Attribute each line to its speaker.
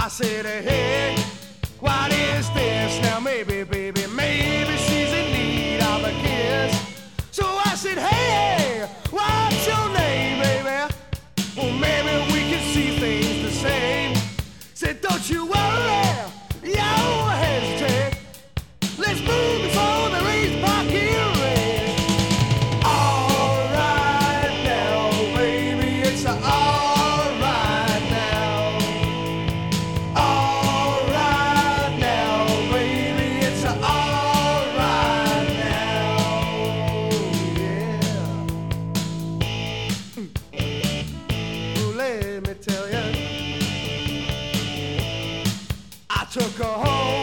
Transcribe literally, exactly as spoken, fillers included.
Speaker 1: I said, hey, what is this? Now maybe, baby, maybe she's in need of a kiss. So I said, hey, what's your name, baby? Well, maybe we can see things the same. Said, don't you worry, you don't hesitate. Let's move before the race parking rain. All right now, baby, it's all right now. All right now, baby, it's all right now. Yeah. Well, let me tell you, I took her home.